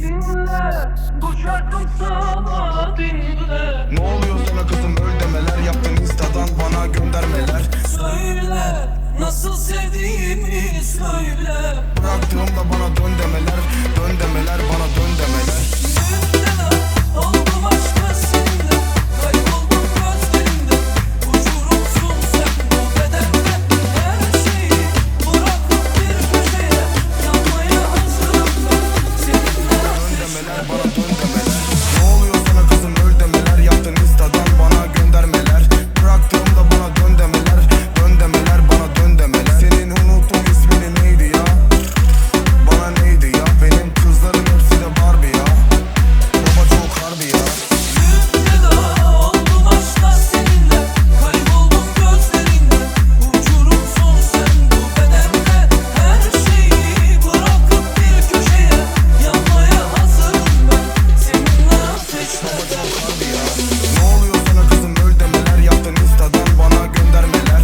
dinle, bu şarkım sana dinle. Ne oluyor sana kızım, öl demeler yaptın instadan bana göndermeler. Söyle, nasıl sevdiğimi söyle. Bıraktığımda bana dön demeler, dön demeler, bana dön demeler. Müptela oldum aşka seninle, kayboldum gözlerinde. Uçurumsun sen bu bedende, her şeyi bırakıp bir köşeye yanmaya hazırım ben. Seninle Dön demeler, bana dön demeler. Ne oluyor sana kızım, öl demeler yaptın instadan bana göndermeler. Bıraktığımda bana dön demeler, dön demeler, bana dön demeler. Senin unuttuğun ismini neydi ya? Bana neydi ya? Benim kızların hepsi de Barbie ya. Baba çok harbi ya. müptela oldum aşka seninle, kayboldum gözlerinde. Uçurumsun sen bu bedende, her şeyi bırakıp bir köşeye yanmaya hazırım ben. Seninle ateşlerde. Ne oluyor sana kızım, öl demeler yaptın instadan bana göndermeler.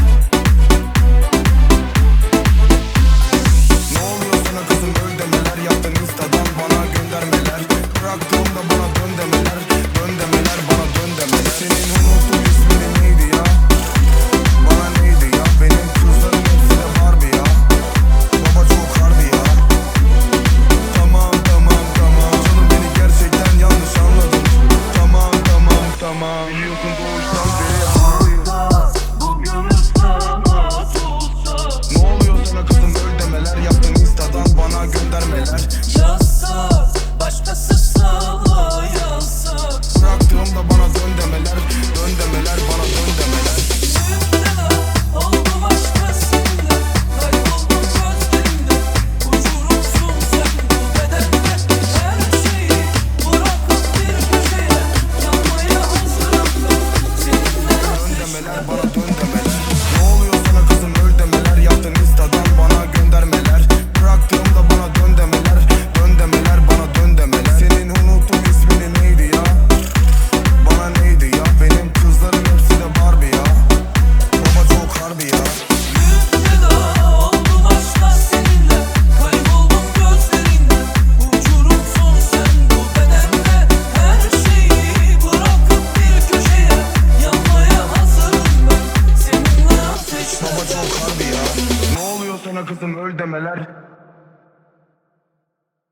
Ne oluyor sana kızım, öl demeler yaptın instadan bana göndermeler. Bıraktığımda bana dön demeler.